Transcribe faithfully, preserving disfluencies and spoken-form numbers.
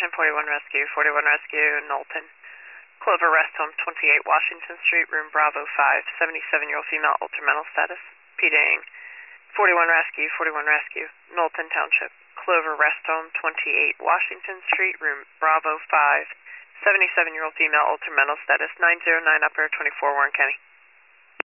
Division forty-one Rescue, forty-one Rescue, Knowlton. Clover Rest Home, twenty-eight Washington Street, room Bravo five, seventy-seven-year-old female, altered mental status. P-Ding. forty-one Rescue, forty-one Rescue, Knowlton Township. Clover Rest Home, twenty-eight Washington Street, room Bravo five, seventy-seven-year-old female, altered mental status. nine zero nine Upper, twenty-four Warren County.